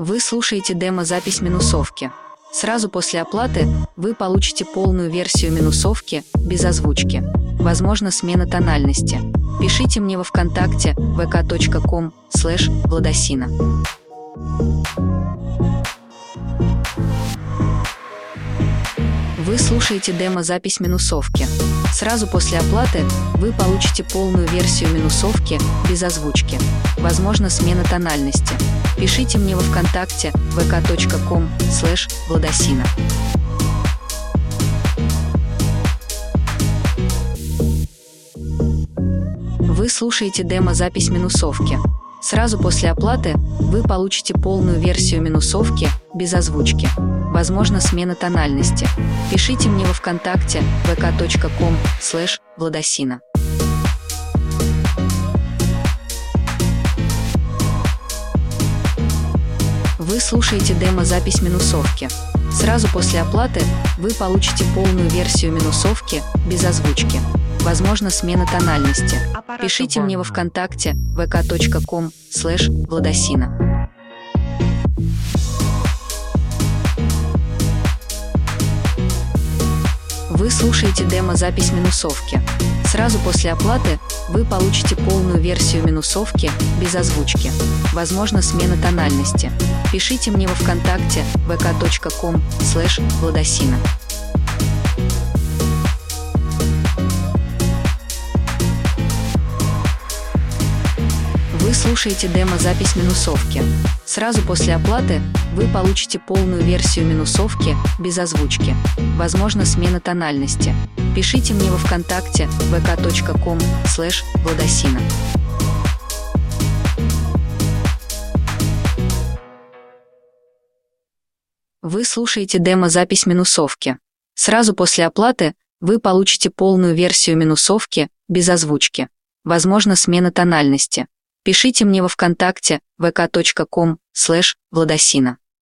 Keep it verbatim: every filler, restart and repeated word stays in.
Вы слушаете демо-запись минусовки. Сразу после оплаты вы получите полную версию минусовки без озвучки. Возможно, смена тональности. Пишите мне во ВКонтакте вэ ка точка ком слэш владосина. Вы слушаете демо-запись минусовки. Сразу после оплаты вы получите полную версию минусовки без озвучки. Возможно, смена тональности. Пишите мне во ВКонтакте вэ ка точка ком слэш владосина. Вы слушаете демо-запись минусовки. Сразу после оплаты вы получите полную версию минусовки без озвучки. Возможно, смена тональности. Пишите мне во ВКонтакте вэ ка точка ком слэш владосина. Вы слушаете демо-запись минусовки. Сразу после оплаты вы получите полную версию минусовки без озвучки. Возможно, смена тональности. Пишите мне во ВКонтакте вэ ка точка ком слэш владосина. Вы слушаете демо-запись минусовки. Сразу после оплаты вы получите полную версию минусовки без озвучки. Возможно, смена тональности. Пишите мне во ВКонтакте вэ ка точка ком слэш владосина. Вы слушаете демо-запись минусовки. Сразу после оплаты вы получите полную версию минусовки без озвучки. Возможно, смена тональности. Пишите мне во ВКонтакте вэ ка точка ком слэш владосина. Вы слушаете демо-запись минусовки. Сразу после оплаты вы получите полную версию минусовки без озвучки. Возможно, смена тональности. Пишите мне во ВКонтакте вэ ка точка ком слэш владосина.